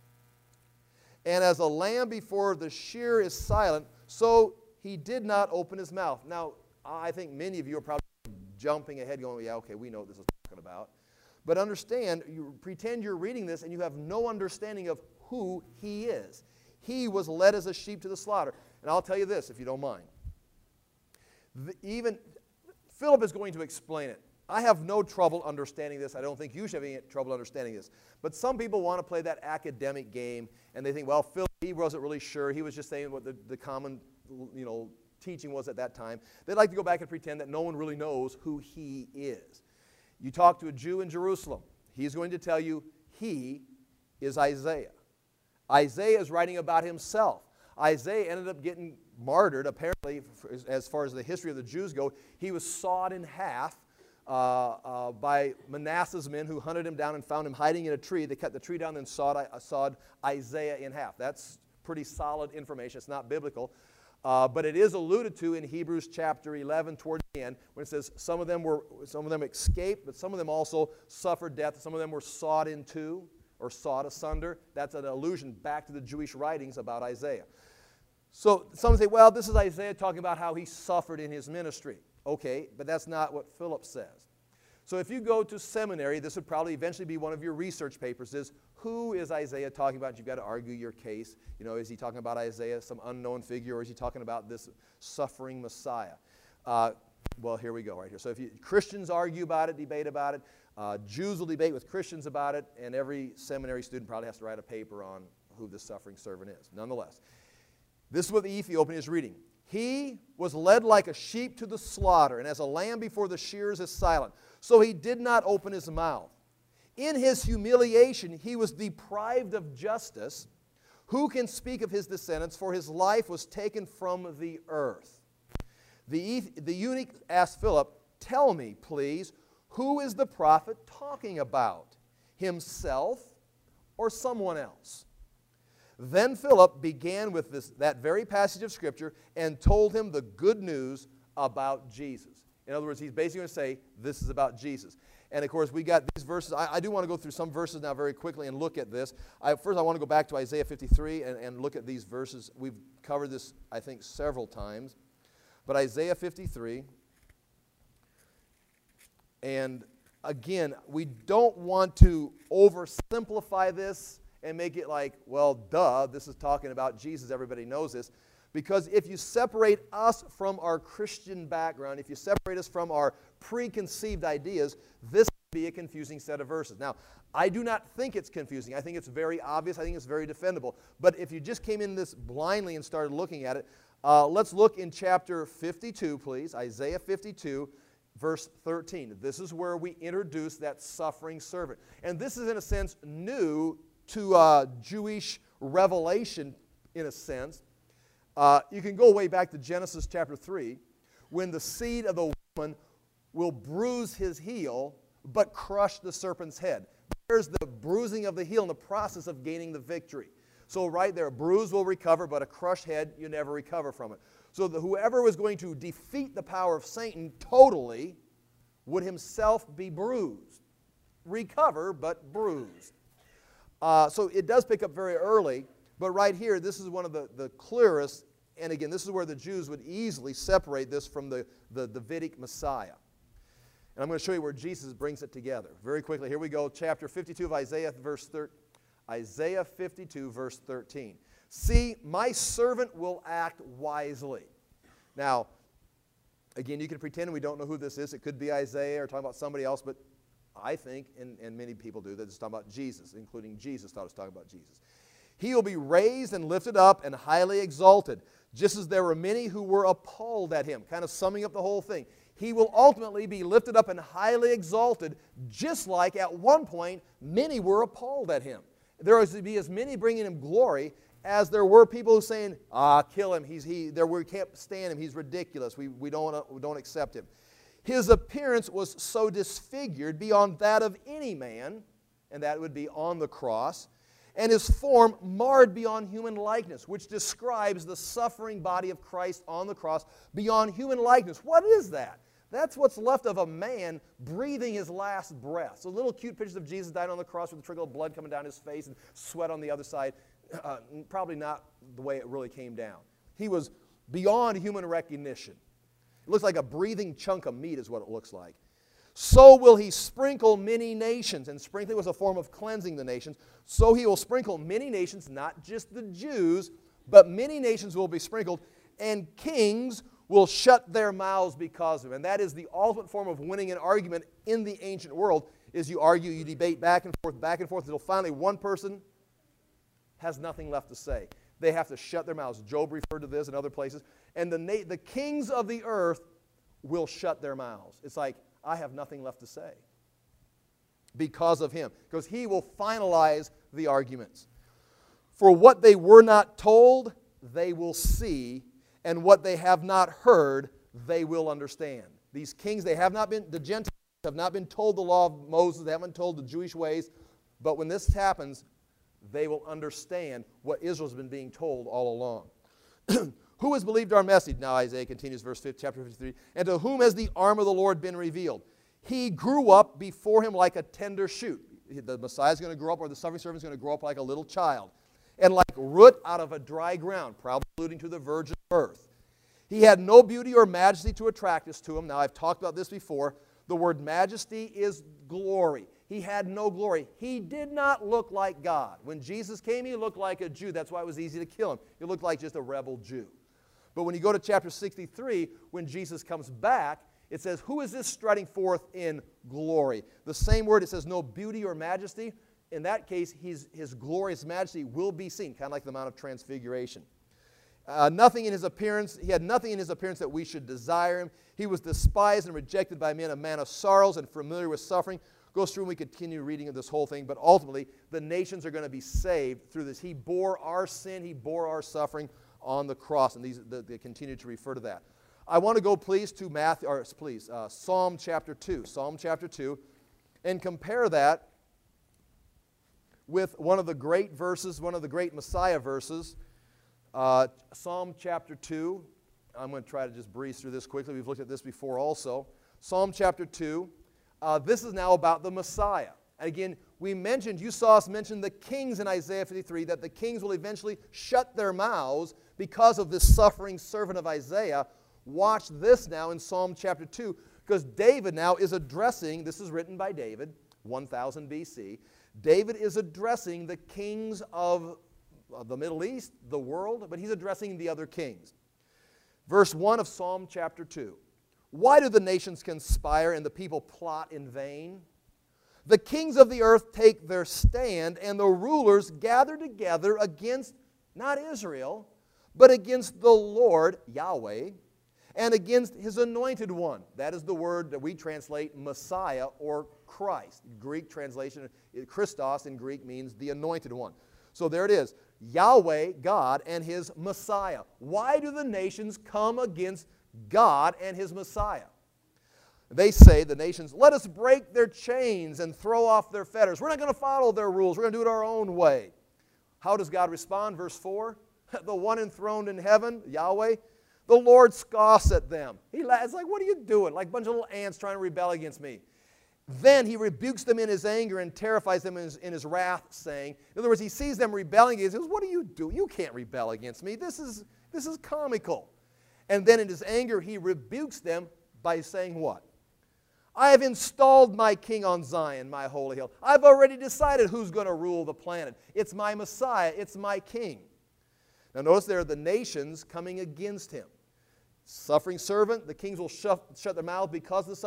And as a lamb before the shear is silent, so he did not open his mouth. Now, I think many of you are probably jumping ahead going, yeah, okay, we know what this is talking about. But understand, you pretend you're reading this and you have no understanding of who he is. He was led as a sheep to the slaughter. And I'll tell you this, if you don't mind. The, even Philip is going to explain it. I have no trouble understanding this. I don't think you should have any trouble understanding this. But some people want to play that academic game, and they think, well, Philip, he wasn't really sure. He was just saying what the, the common, you know, teaching was at that time. They'd like to go back and pretend that no one really knows who he is. You talk to a Jew in Jerusalem. He's going to tell you he is Isaiah. Isaiah is writing about himself. Isaiah ended up getting martyred, apparently, as far as the history of the Jews go. He was sawed in half uh, uh, by Manasseh's men who hunted him down and found him hiding in a tree. They cut the tree down and sawed, uh, sawed Isaiah in half. That's pretty solid information. It's not biblical. Uh, but it is alluded to in Hebrews chapter eleven towards the end when it says some of them were some of them escaped, but some of them also suffered death. Some of them were sawed in two or sawed asunder. That's an allusion back to the Jewish writings about Isaiah. So some say, well, this is Isaiah talking about how he suffered in his ministry. Okay, but that's not what Philip says. So if you go to seminary, this would probably eventually be one of your research papers is, who is Isaiah talking about? You've got to argue your case. You know, is he talking about Isaiah, some unknown figure, or is he talking about this suffering Messiah? Uh, well, here we go right here. So if you, Christians argue about it, debate about it. Uh, Jews will debate with Christians about it, and every seminary student probably has to write a paper on who the suffering servant is. Nonetheless, this is what the Ethiopian is reading. He was led like a sheep to the slaughter, and as a lamb before the shears is silent. So he did not open his mouth. In his humiliation, he was deprived of justice. Who can speak of his descendants? For his life was taken from the earth. The, the eunuch asked Philip, tell me, please, who is the prophet talking about? Himself or someone else? Then Philip began with this, that very passage of Scripture and told him the good news about Jesus. In other words, he's basically going to say, this is about Jesus. And of course, we got these verses. I, I do want to go through some verses now very quickly and look at this. I, first, I want to go back to Isaiah fifty-three and, and look at these verses. We've covered this, I think, several times. But Isaiah fifty-three, and again, we don't want to oversimplify this and make it like, well, duh, this is talking about Jesus. Everybody knows this. Because if you separate us from our Christian background, if you separate us from our preconceived ideas, this can be a confusing set of verses. Now, I do not think it's confusing. I think it's very obvious. I think it's very defendable. But if you just came in this blindly and started looking at it, uh, let's look in chapter fifty-two, please. Isaiah fifty-two, verse thirteen. This is where we introduce that suffering servant. And this is, in a sense, new to uh, Jewish revelation, in a sense. Uh, you can go way back to Genesis chapter three, when the seed of the woman will bruise his heel, but crush the serpent's head. There's the bruising of the heel in the process of gaining the victory. So right there, a bruise will recover, but a crushed head, you never recover from it. So the, whoever was going to defeat the power of Satan totally would himself be bruised. Recover, but bruised. Uh, so it does pick up very early. But right here, this is one of the, the clearest, and again, this is where the Jews would easily separate this from the, the Davidic Messiah. And I'm going to show you where Jesus brings it together. Very quickly, here we go, chapter fifty-two of Isaiah, verse thir- Isaiah fifty-two, verse thirteen. See, my servant will act wisely. Now, again, you can pretend we don't know who this is. It could be Isaiah or talking about somebody else, but I think, and, and many people do, that it's talking about Jesus, including Jesus thought it was talking about Jesus. He will be raised and lifted up and highly exalted, just as there were many who were appalled at him, kind of summing up the whole thing. He will ultimately be lifted up and highly exalted, just like at one point many were appalled at him. There was to be as many bringing him glory as there were people who saying, ah, kill him, he's, he, there, we can't stand him, he's ridiculous, we, we, don't, we don't accept him. His appearance was so disfigured beyond that of any man, and that would be on the cross, and his form marred beyond human likeness, which describes the suffering body of Christ on the cross beyond human likeness. What is that? That's what's left of a man breathing his last breath. So little cute pictures of Jesus dying on the cross with a trickle of blood coming down his face and sweat on the other side. Uh, probably not the way it really came down. He was beyond human recognition. It looks like a breathing chunk of meat is what it looks like. So will he sprinkle many nations. And sprinkling was a form of cleansing the nations. So he will sprinkle many nations, not just the Jews, but many nations will be sprinkled. And kings will shut their mouths because of him. And that is the ultimate form of winning an argument in the ancient world, is you argue, you debate back and forth, back and forth, until finally one person has nothing left to say. They have to shut their mouths. Job referred to this in other places. And the, na- the kings of the earth will shut their mouths. It's like, I have nothing left to say because of him, because he will finalize the arguments. For what they were not told, they will see, and what they have not heard, they will understand. These kings, they have not been, the Gentiles have not been told the law of Moses, they haven't been told the Jewish ways, but when this happens, they will understand what Israel's been being told all along. Who has believed our message? Now Isaiah continues, verse fifty, chapter fifty-three. And to whom has the arm of the Lord been revealed? He grew up before him like a tender shoot. The Messiah is going to grow up, or the suffering servant is going to grow up like a little child. And like root out of a dry ground, probably alluding to the virgin birth. He had no beauty or majesty to attract us to him. Now I've talked about this before. The word majesty is glory. He had no glory. He did not look like God. When Jesus came, he looked like a Jew. That's why it was easy to kill him. He looked like just a rebel Jew. But when you go to chapter sixty-three, when Jesus comes back, it says, who is this striding forth in glory? The same word, it says no beauty or majesty. In that case, his, his glorious majesty will be seen, kind of like the Mount of Transfiguration. Uh, nothing in his appearance, he had nothing in his appearance that we should desire him. He was despised and rejected by men, a man of sorrows and familiar with suffering. Goes through and we continue reading of this whole thing, but ultimately the nations are going to be saved through this. He bore our sin, he bore our suffering on the cross, and these they continue to refer to that. I want to go, please, to Matthew, or please, uh, Psalm chapter two, Psalm chapter two, and compare that with one of the great verses, one of the great Messiah verses, uh, Psalm chapter two. I'm going to try to just breeze through this quickly. We've looked at this before also. Psalm chapter two. Uh, this is now about the Messiah. And again, we mentioned, you saw us mention the kings in Isaiah fifty-three, that the kings will eventually shut their mouths because of this suffering servant of Isaiah. Watch this now in Psalm chapter two, because David now is addressing, this is written by David, one thousand B C. David is addressing the kings of the Middle East, the world, but he's addressing the other kings. Verse one of Psalm chapter two. Why do the nations conspire and the people plot in vain? The kings of the earth take their stand, and the rulers gather together against, not Israel, but against the Lord, Yahweh, and against his anointed one. That is the word that we translate Messiah or Christ. Greek translation, Christos in Greek means the anointed one. So there it is, Yahweh, God, and his Messiah. Why do the nations come against God and his Messiah? They say, the nations, let us break their chains and throw off their fetters. We're not going to follow their rules. We're going to do it our own way. How does God respond? Verse four, the one enthroned in heaven, Yahweh, the Lord scoffs at them. He laughs like, what are you doing? Like a bunch of little ants trying to rebel against me. Then he rebukes them in his anger and terrifies them in his, in his wrath, saying, in other words, he sees them rebelling against him. He goes, what do you do? You can't rebel against me. This is, this is comical. And then in his anger, he rebukes them by saying what? I have installed my king on Zion, my holy hill. I've already decided who's going to rule the planet. It's my Messiah. It's my king. Now notice there are the nations coming against him. Suffering servant, the kings will shut, shut their mouth because of the suffering servant.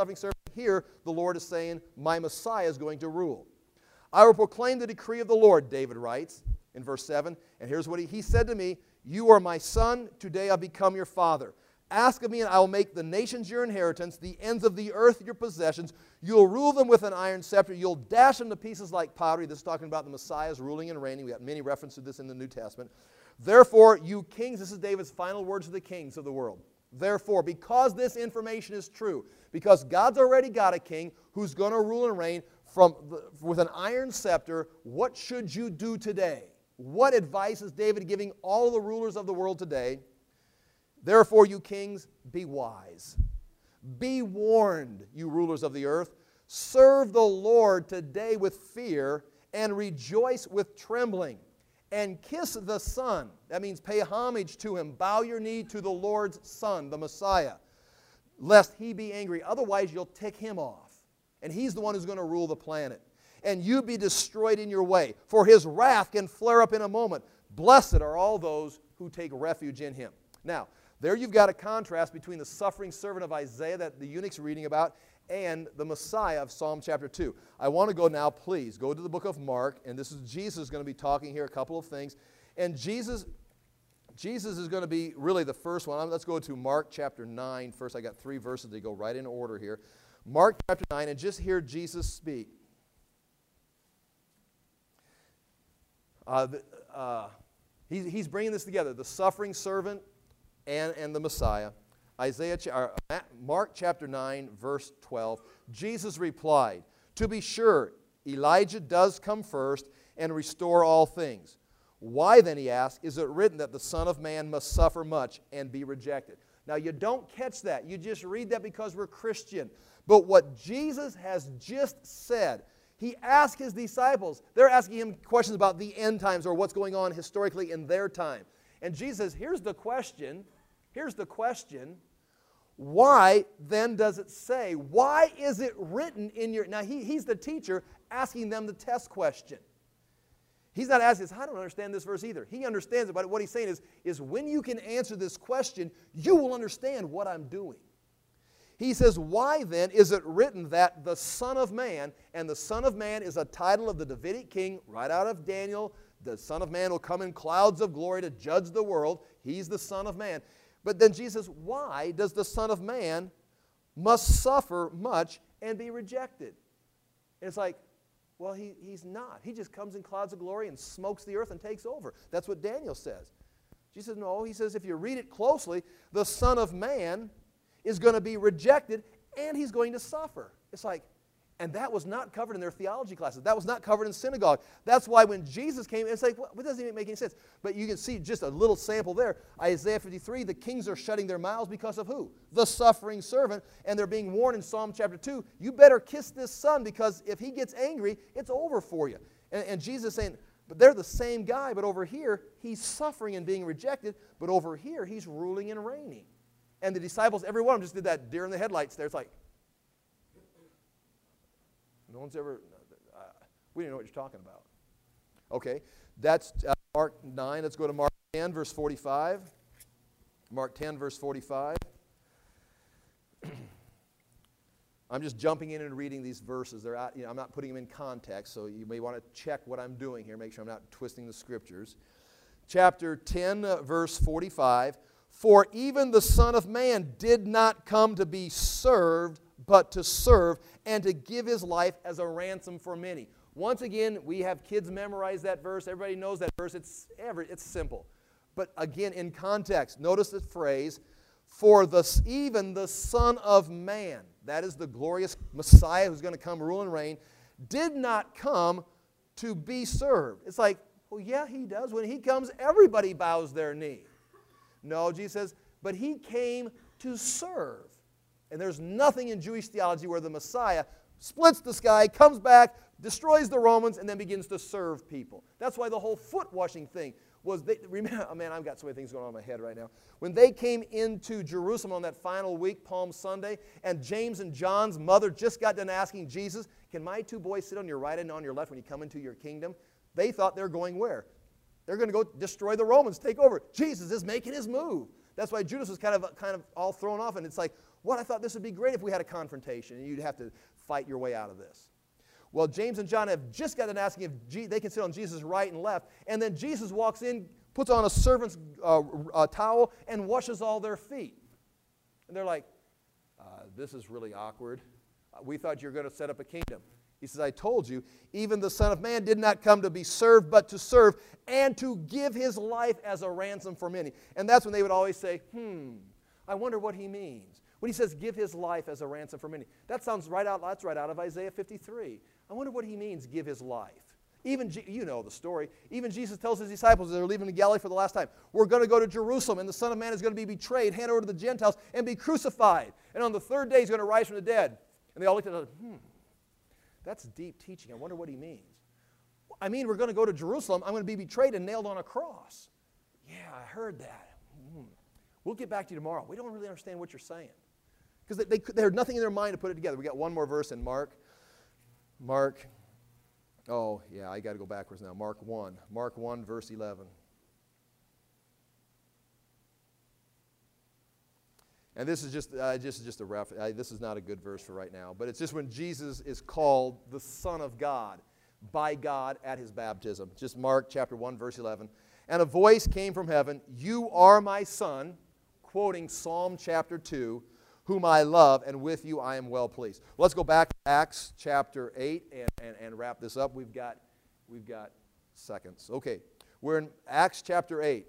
here the Lord is saying, my Messiah is going to rule. I will proclaim the decree of the Lord, David writes in verse seven. And here's what he, he said to me, you are my son, today I'll become your father. Ask of me, and I will make the nations your inheritance, the ends of the earth your possessions. You'll rule them with an iron scepter. You'll dash them to pieces like pottery. This is talking about the Messiah's ruling and reigning. We got many references to this in the New Testament. Therefore, you kings, this is David's final words to the kings of the world. Therefore, because this information is true, because God's already got a king who's going to rule and reign from the, with an iron scepter, what should you do today? What advice is David giving all the rulers of the world today? Therefore, you kings, be wise. Be warned, you rulers of the earth. Serve the Lord today with fear and rejoice with trembling. And kiss the Son. That means pay homage to Him. Bow your knee to the Lord's Son, the Messiah, lest He be angry. Otherwise, you'll tick Him off. And He's the one who's going to rule the planet. And you be destroyed in your way, for His wrath can flare up in a moment. Blessed are all those who take refuge in Him. Now, there you've got a contrast between the suffering servant of Isaiah that the eunuch's reading about and the Messiah of Psalm chapter two. I want to go now, please, go to the book of Mark, and this is Jesus going to be talking here a couple of things. And Jesus, Jesus is going to be really the first one. Let's go to Mark chapter nine first. I got three verses. They go right in order here. Mark chapter nine, and just hear Jesus speak. Uh, the, uh, he's, he's bringing this together, the suffering servant and, and the Messiah. Isaiah, or Mark chapter nine, verse twelve. Jesus replied, to be sure, Elijah does come first and restore all things. Why then, he asked, is it written that the Son of Man must suffer much and be rejected? Now, you don't catch that. You just read that because we're Christian. But what Jesus has just said, He asked His disciples, they're asking Him questions about the end times or what's going on historically in their time. And Jesus says, here's the question, here's the question, why then does it say, why is it written in your, now he, he's the teacher asking them the test question. He's not asking us, I don't understand this verse either. He understands it, but what he's saying is, is when you can answer this question, you will understand what I'm doing. He says, why then is it written that the Son of Man, and the Son of Man is a title of the Davidic king, right out of Daniel, the Son of Man will come in clouds of glory to judge the world. He's the Son of Man. But then Jesus says, why does the Son of Man must suffer much and be rejected? And it's like, well, he, he's not. He just comes in clouds of glory and smokes the earth and takes over. That's what Daniel says. Jesus says, no. He says, if you read it closely, the Son of Man is going to be rejected and He's going to suffer. It's like, and that was not covered in their theology classes. That was not covered in synagogue. That's why when Jesus came, it's like, well, it doesn't even make any sense. But you can see just a little sample there. Isaiah fifty-three, the kings are shutting their mouths because of who? The suffering servant. And they're being warned in Psalm chapter two, you better kiss this son because if he gets angry, it's over for you. And, and Jesus is saying, but they're the same guy, but over here, He's suffering and being rejected, but over here, He's ruling and reigning. And the disciples, every one of them just did that deer in the headlights there. It's like, no one's ever, uh, we don't know what you're talking about. Okay, that's uh, Mark nine. Let's go to Mark ten, verse forty-five. Mark ten, verse forty-five. I'm just jumping in and reading these verses. They're out, you know, I'm not putting them in context, so you may want to check what I'm doing here, make sure I'm not twisting the Scriptures. Chapter ten, uh, verse forty-five. For even the Son of Man did not come to be served, but to serve and to give His life as a ransom for many. Once again, we have kids memorize that verse. Everybody knows that verse. It's, every, it's simple. But again, in context, notice the phrase, for the, even the Son of Man, that is the glorious Messiah who's going to come rule and reign, did not come to be served. It's like, well, yeah, He does. When He comes, everybody bows their knee. No, Jesus says, but He came to serve. And there's nothing in Jewish theology where the Messiah splits the sky, comes back, destroys the Romans, and then begins to serve people. That's why the whole foot washing thing was, they, remember, oh man, I've got so many things going on in my head right now. When they came into Jerusalem on that final week, Palm Sunday, and James and John's mother just got done asking Jesus, can my two boys sit on your right and on your left when you come into your kingdom? They thought they were going where? They're going to go destroy the Romans, take over. Jesus is making His move. That's why Judas was kind of, kind of all thrown off, and it's like, What? I thought this would be great if we had a confrontation and you'd have to fight your way out of this. Well, James and John have just gotten asking if G- they can sit on Jesus' right and left, and then Jesus walks in, puts on a servant's uh, uh, towel, and washes all their feet. And they're like, uh, this is really awkward. Uh, we thought you were going to set up a kingdom. He says, I told you, even the Son of Man did not come to be served, but to serve, and to give his life as a ransom for many. And that's when they would always say, hmm, I wonder what he means. When he says, give his life as a ransom for many. That sounds right out, that's right out of Isaiah fifty-three. I wonder what he means, give his life. Even, G- you know the story, even Jesus tells his disciples as they're leaving Galilee for the last time, we're going to go to Jerusalem, and the Son of Man is going to be betrayed, handed over to the Gentiles, and be crucified. And on the third day, he's going to rise from the dead. And they all looked at him, hmm. That's deep teaching. I wonder what he means. I mean, we're going to go to Jerusalem. I'm going to be betrayed and nailed on a cross. Yeah, I heard that. Hmm. We'll get back to you tomorrow. We don't really understand what you're saying. Because they, they, they had nothing in their mind to put it together. We got one more verse in Mark. Mark. Oh, yeah, I got to go backwards now. Mark one. Mark one, verse eleven. And this is just, uh, just, just a ref. Uh, this is not a good verse for right now. But it's just when Jesus is called the Son of God by God at his baptism. Just Mark chapter one, verse eleven. And a voice came from heaven, you are my Son, quoting Psalm chapter two, whom I love, and with you I am well pleased. Let's go back to Acts chapter eight and, and, and wrap this up. We've got, we've got seconds. Okay, we're in Acts chapter eight.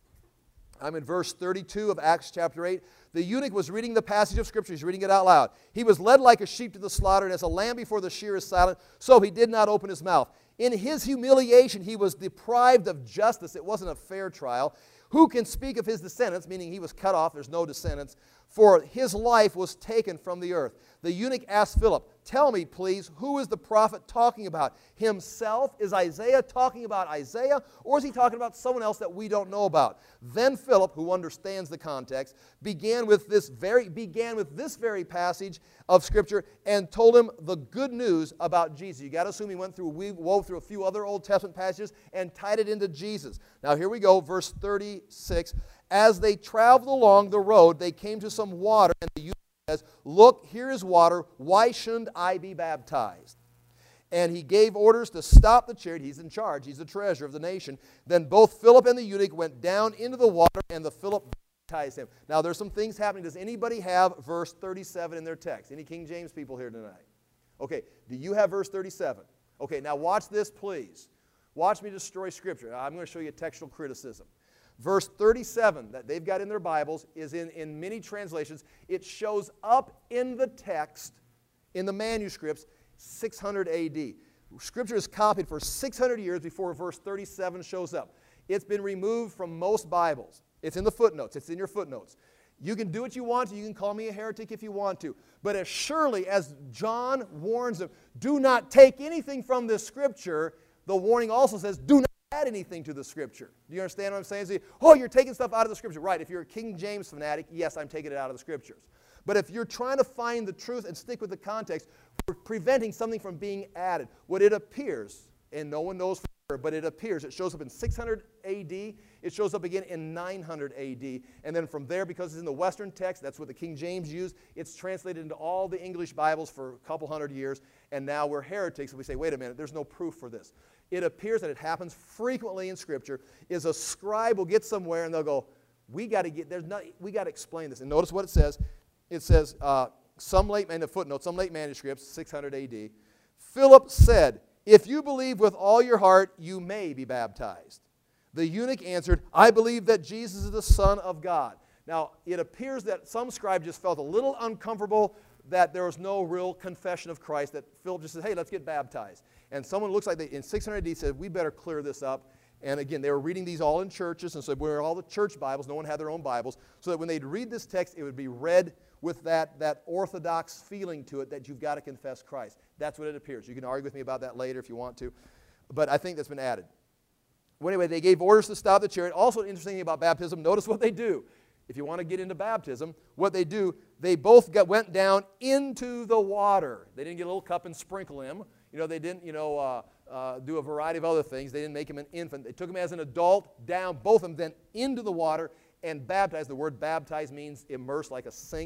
I'm in verse thirty-two of Acts chapter eight. The eunuch was reading the passage of Scripture. He's reading it out loud. He was led like a sheep to the slaughter, and as a lamb before the shear is silent, so he did not open his mouth. In his humiliation, he was deprived of justice. It wasn't a fair trial. Who can speak of his descendants, meaning he was cut off, there's no descendants, for his life was taken from the earth. The eunuch asked Philip, tell me, please, who is the prophet talking about? Himself? Is Isaiah talking about Isaiah? Or is he talking about someone else that we don't know about? Then Philip, who understands the context, began with this very, began with this very passage of Scripture and told him the good news about Jesus. You got to assume he went through, we wove through a few other Old Testament passages and tied it into Jesus. Now here we go, verse thirty-six. As they traveled along the road, they came to some water, and the eunuch says, look, here is water. Why shouldn't I be baptized? And he gave orders to stop the chariot. He's in charge. He's the treasurer of the nation. Then both Philip and the eunuch went down into the water, and the Philip baptized him. Now, there's some things happening. Does anybody have verse thirty-seven in their text? Any King James people here tonight? Okay, do you have verse thirty-seven? Okay, now watch this, please. Watch me destroy Scripture. I'm going to show you textual criticism. Verse thirty-seven that they've got in their Bibles is in, in many translations. It shows up in the text, in the manuscripts, six hundred A D. Scripture is copied for six hundred years before verse thirty-seven shows up. It's been removed from most Bibles. It's in the footnotes. It's in your footnotes. You can do what you want to. You can call me a heretic if you want to. But as surely as John warns them, do not take anything from this Scripture, the warning also says, do not add anything to the Scripture. Do you understand what I'm saying? So, oh, you're taking stuff out of the Scripture. Right, if you're a King James fanatic, yes, I'm taking it out of the Scriptures. But if you're trying to find the truth and stick with the context, we're preventing something from being added. What it appears, and no one knows for sure, but it appears, it shows up in six hundred A D, it shows up again in nine hundred A D, and then from there, because it's in the Western text, that's what the King James used, it's translated into all the English Bibles for a couple hundred years, and now we're heretics, and we say, wait a minute, there's no proof for this. It appears that it happens frequently in Scripture, is a scribe will get somewhere, and they'll go, we got to get, there's not, we got to explain this. And notice what it says. It says, uh, some late, in the footnote, some late manuscripts, six hundred A D, Philip said, if you believe with all your heart, you may be baptized. The eunuch answered, I believe that Jesus is the Son of God. Now, it appears that some scribe just felt a little uncomfortable that there was no real confession of Christ, that Philip just said, hey, let's get baptized. And someone looks like they, in six hundred A D said, we better clear this up. And again, they were reading these all in churches, and so we're all the church Bibles. No one had their own Bibles. So that when they'd read this text, it would be read with that, that orthodox feeling to it that you've got to confess Christ. That's what it appears. You can argue with me about that later if you want to. But I think that's been added. Well, anyway, they gave orders to stop the chariot. Also, interesting thing about baptism, notice what they do. If you want to get into baptism, what they do, they both got, went down into the water. They didn't get a little cup and sprinkle him. You know, they didn't, you know, uh, uh, do a variety of other things. They didn't make him an infant. They took him as an adult down, both of them, then into the water and baptized. The word baptize means immerse, like a sink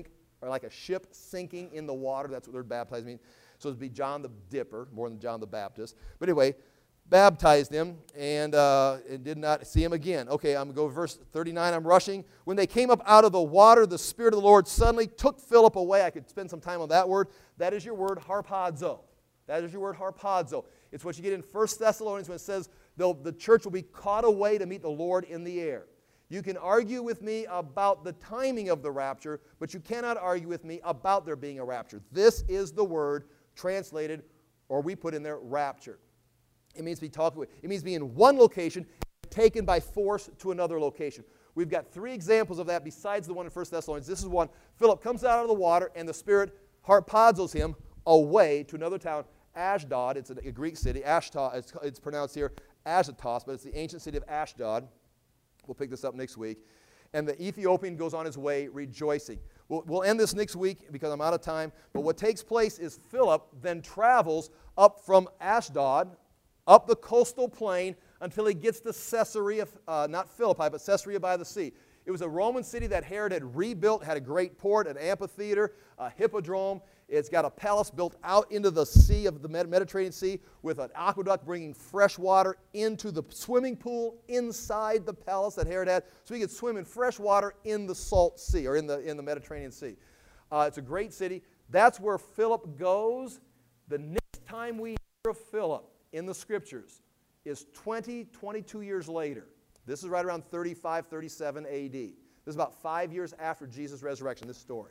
or like a ship sinking in the water. That's what the word baptized means. So it'd be John the Dipper, more than John the Baptist. But anyway, baptized him, and, uh, and did not see him again. Okay, I'm going to go to verse thirty-nine. I'm rushing. When they came up out of the water, the Spirit of the Lord suddenly took Philip away. I could spend some time on that word. That is your word, harpazo. That is your word, harpazo. It's what you get in First Thessalonians when it says the church will be caught away to meet the Lord in the air. You can argue with me about the timing of the rapture, but you cannot argue with me about there being a rapture. This is the word translated, or we put in there, rapture. It means be talking with. It means be in one location, taken by force to another location. We've got three examples of that besides the one in First Thessalonians. This is one. Philip comes out of the water, and the Spirit harpazos him away to another town, Ashdod. It's a, a Greek city. Ashdod, it's, it's pronounced here Azotus, but it's the ancient city of Ashdod. We'll pick this up next week. And the Ethiopian goes on his way rejoicing. We'll, we'll end this next week because I'm out of time. But what takes place is Philip then travels up from Ashdod, up the coastal plain until he gets to Caesarea, uh, not Philippi, but Caesarea by the sea. It was a Roman city that Herod had rebuilt, had a great port, an amphitheater, a hippodrome. It's got a palace built out into the sea of the Mediterranean Sea with an aqueduct bringing fresh water into the swimming pool inside the palace that Herod had, so he could swim in fresh water in the salt sea, or in the, in the Mediterranean Sea. Uh, it's a great city. That's where Philip goes. The next time we hear of Philip in the Scriptures is twenty, twenty-two years later. This is right around thirty-five, thirty-seven A D. This is about five years after Jesus' resurrection, this story.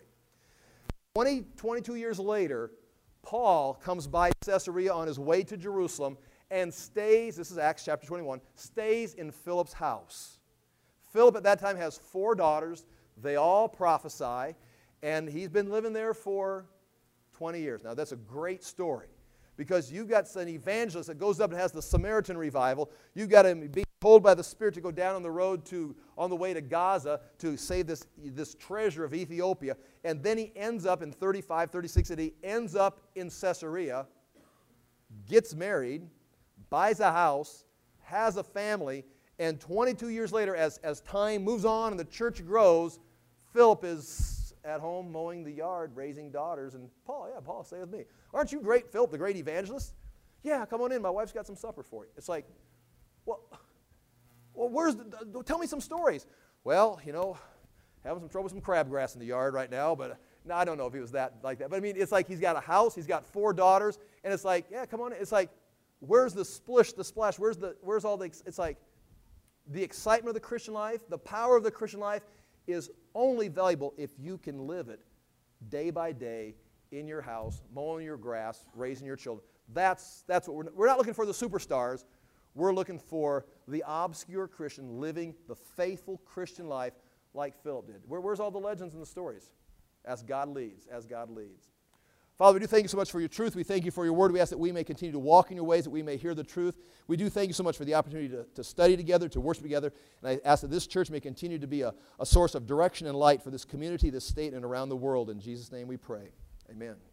twenty, twenty-two years later, Paul comes by Caesarea on his way to Jerusalem and stays, this is Acts chapter twenty-one, stays in Philip's house. Philip at that time has four daughters. They all prophesy, and he's been living there for twenty years. Now, that's a great story because you've got an evangelist that goes up and has the Samaritan revival. You've got him being told by the Spirit to go down on the road to, on the way to Gaza to save this, this treasure of Ethiopia. And then he ends up in thirty-five, thirty-six, and he ends up in Caesarea, gets married, buys a house, has a family, and twenty-two years later, as, as time moves on and the church grows, Philip is at home mowing the yard, raising daughters, and Paul, yeah, Paul, stay with me. Aren't you great, Philip, the great evangelist? Yeah, come on in. My wife's got some supper for you. It's like, well, well where's the, tell me some stories. Well, you know, having some trouble with some crabgrass in the yard right now, but no, I don't know if he was that like that. But I mean, it's like he's got a house, he's got four daughters, and it's like, yeah, come on in. It's like, where's the splish, the splash? Where's the, where's all the, it's like the excitement of the Christian life, the power of the Christian life is only valuable if you can live it day by day in your house, mowing your grass, raising your children. That's, that's what we're, we're not looking for the superstars. We're looking for the obscure Christian living the faithful Christian life like Philip did. Where, where's all the legends and the stories? As God leads, as God leads. Father, we do thank you so much for your truth. We thank you for your word. We ask that we may continue to walk in your ways, that we may hear the truth. We do thank you so much for the opportunity to, to study together, to worship together. And I ask that this church may continue to be a, a source of direction and light for this community, this state, and around the world. In Jesus' name we pray. Amen.